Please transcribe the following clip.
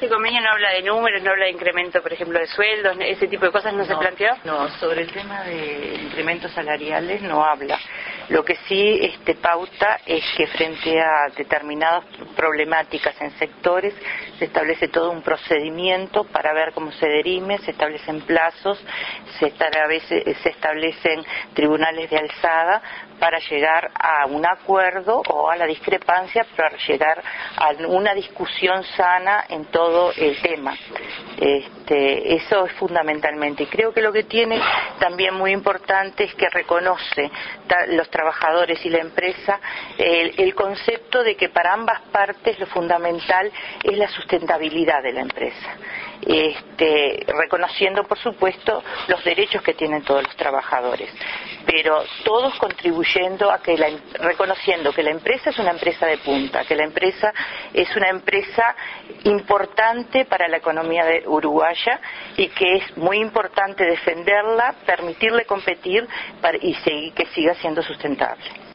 este convenio no habla de números, no habla de incremento, por ejemplo, de sueldos, ese tipo de cosas no se planteó? No, sobre el tema de incrementos salariales no habla. Lo que sí pauta es que frente a determinadas problemáticas en sectores se establece todo un procedimiento para ver cómo se dirime, se establecen plazos, se establecen tribunales de alzada para llegar a un acuerdo o a la discrepancia, para llegar a una discusión sana en todo el tema. Eso es fundamentalmente. Y creo que lo que tiene también muy importante es que reconoce los trabajadores y la empresa el concepto de que para ambas partes lo fundamental es la sustentabilidad de la empresa. Reconociendo, por supuesto, los derechos que tienen todos los trabajadores, pero todos contribuyendo a que reconociendo que la empresa es una empresa de punta, que la empresa es una empresa importante para la economía uruguaya y que es muy importante defenderla, permitirle competir y que siga siendo sustentable.